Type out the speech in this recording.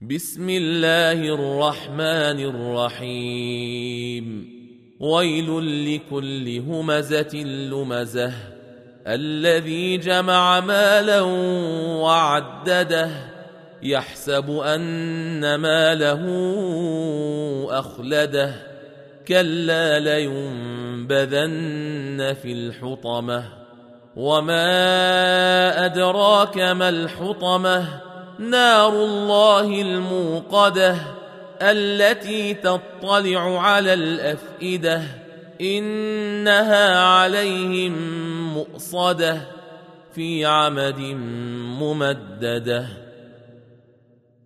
بسم الله الرحمن الرحيم ويل لكل همزة لمزة الذي جمع مالا وعدده يحسب أن ماله أخلده كلا لينبذن في الحطمة وما أدراك ما الحطمة نار الله الموقدة التي تطلع على الأفئدة إنها عليهم مؤصدة في عمد ممددة.